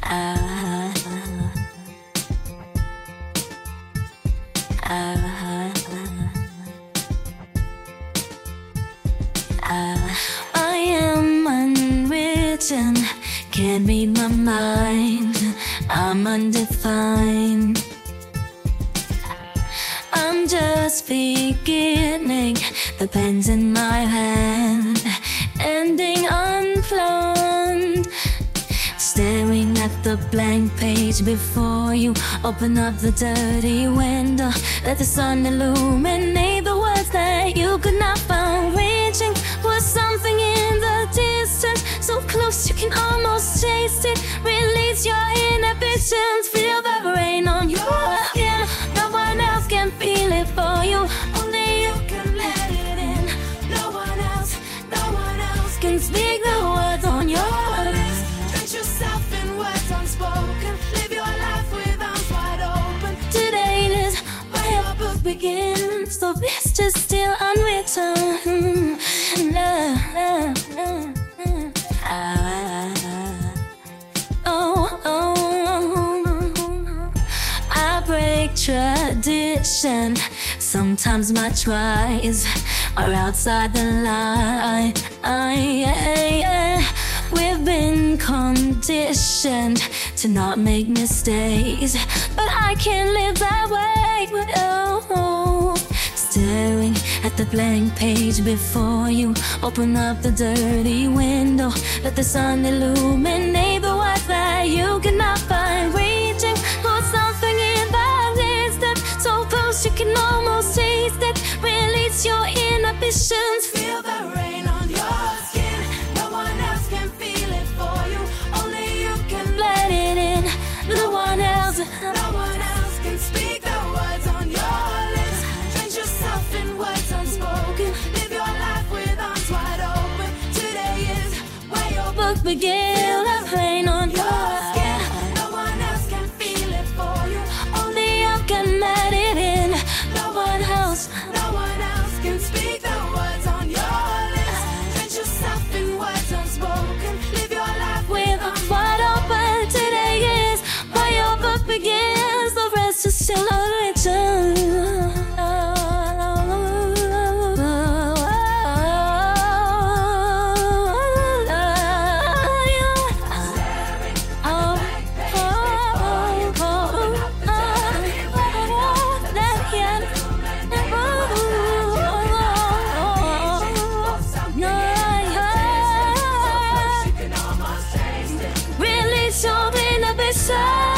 I am unwritten, can't read my mind. I'm undefined. I'm just beginning, the pen's in my hand, ending unplanned. Staring at the blank page before you, open up the dirty window, let the sun illuminate the words that you could not find. Reaching for something in the distance, so close you can almost taste it. Release your inhibitions, feel the rain on your skin. No one else can feel it for you, only you can let it in. No one else can speak the words on your lips. Drench yourself in words unspoken, live your life with arms wide open. Today is where your book begins, so best is still unwritten. I break tradition. Sometimes my tries are outside the line. We've been conditioned to not make mistakes, but I can't live that way. Oh, staring at the blank page before you, open up the dirty window, let the sun illuminate the words that you cannot find. Reaching for something in the distance, so close you can almost taste it. Release your inhibitions, feel the rain on your skin. No one else can feel it for you, only you can let it in. No one else can speak the words on your lips. Drench yourself in words unspoken, live your life with arms wide open. Today is where your book begins. The rain on your skin. No one else can feel it for you, only you can let it in. No one else can speak the words on your lips. Drench yourself in words unspoken, live your life with arms wide open. Today is where your book begins, the rest is still unwritten. Release your inhibitions,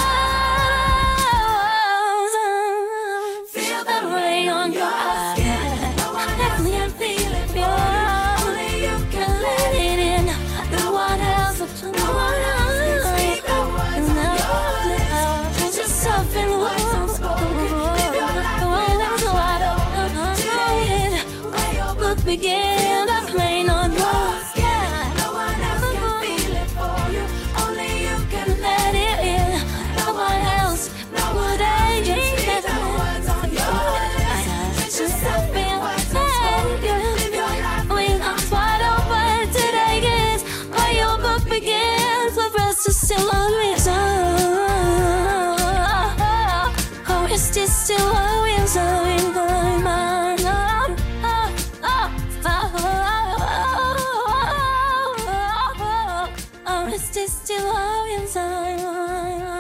feel the rain on your skin. No one else can feel it for you, only you can let it in. No one else can speak the words on your lips. Drench yourself in words unspoken, live your life with arms wide open. Today is where your book begins. The rain on your skin. No one else can feel it for you, only you can let it in. No one else can speak the words on your lips. Drench yourself in words unspoken, live your life with arms wide open. Today is where your book begins, the rest is still unwritten. Oh, rest is still unwritten in my mind. Oh, rest is still unwritten.